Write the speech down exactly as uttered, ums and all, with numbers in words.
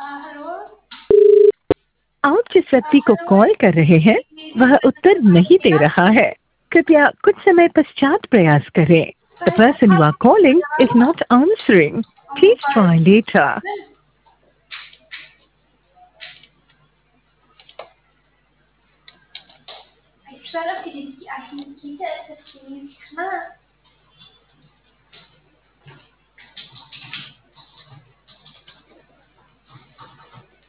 आप जिस व्यक्ति को कॉल कर रहे हैं वह उत्तर नहीं दे रहा है। कृपया कुछ समय पश्चात प्रयास करें। The person you are calling is not answering. Please try later. Ich schwöre, dass die, die Architektur ist das Ding.